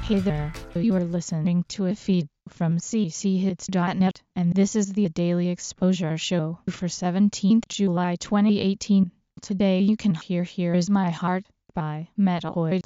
Hey there, you are listening to a feed from cchits.net, and this is the Daily Exposure Show for 17th July 2018. Today you can hear Here Is My Heart by Metaloid.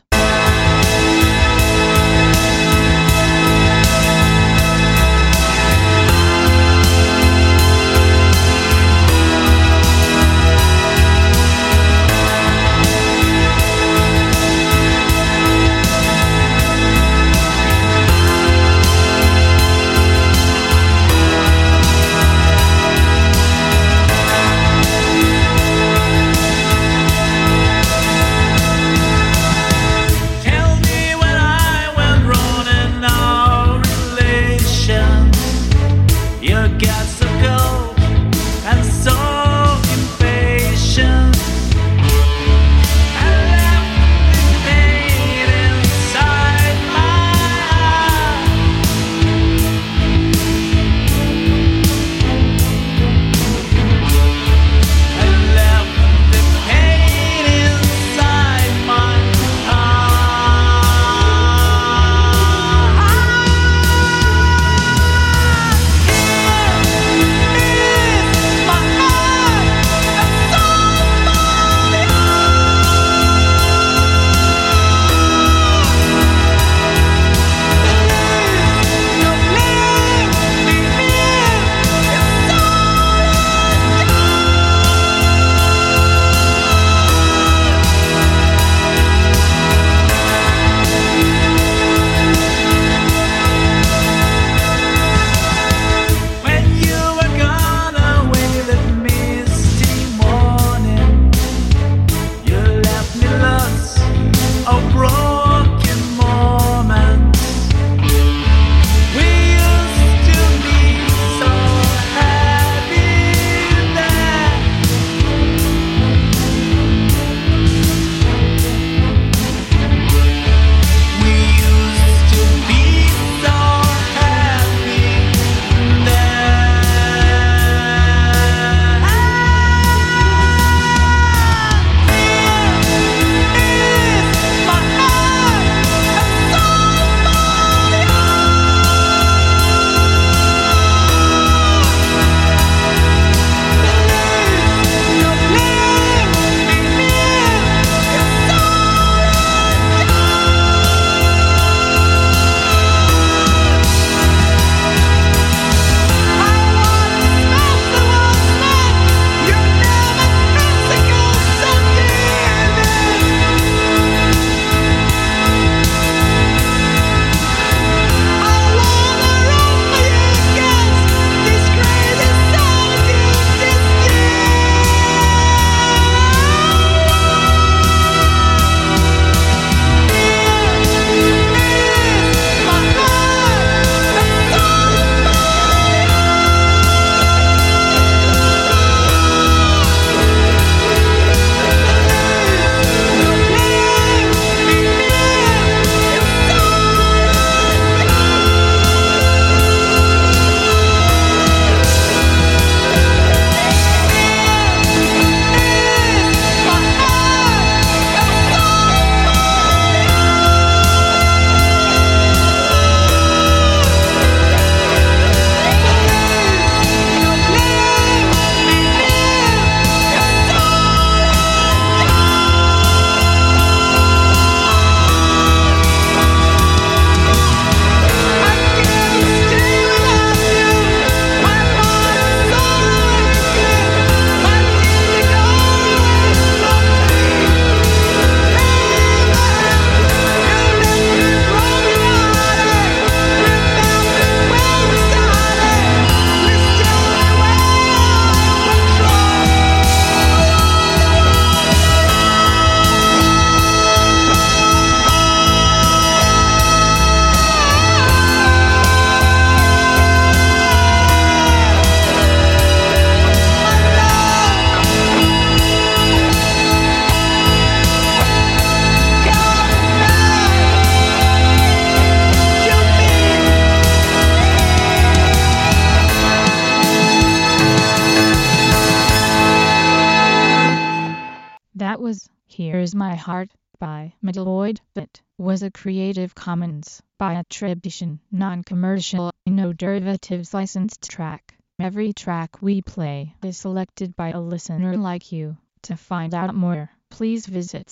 That was Here Is My Heart by Metaloid. was a Creative Commons by attribution, non-commercial, no derivatives licensed track. Every track we play is selected by a listener like you. To find out more, please visit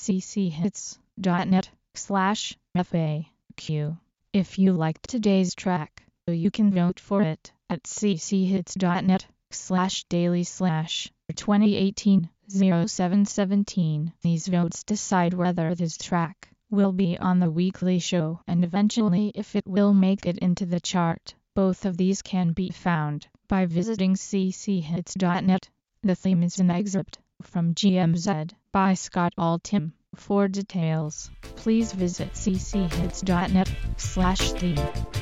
cchits.net/FAQ. If you liked today's track, you can vote for it at cchits.net/daily/2018-0717. These votes decide whether this track will be on the weekly show and eventually if it will make it into the chart. Both of these can be found by visiting cchits.net. The theme is an excerpt from GMZ by Scott Altham. For details, please visit cchits.net/theme.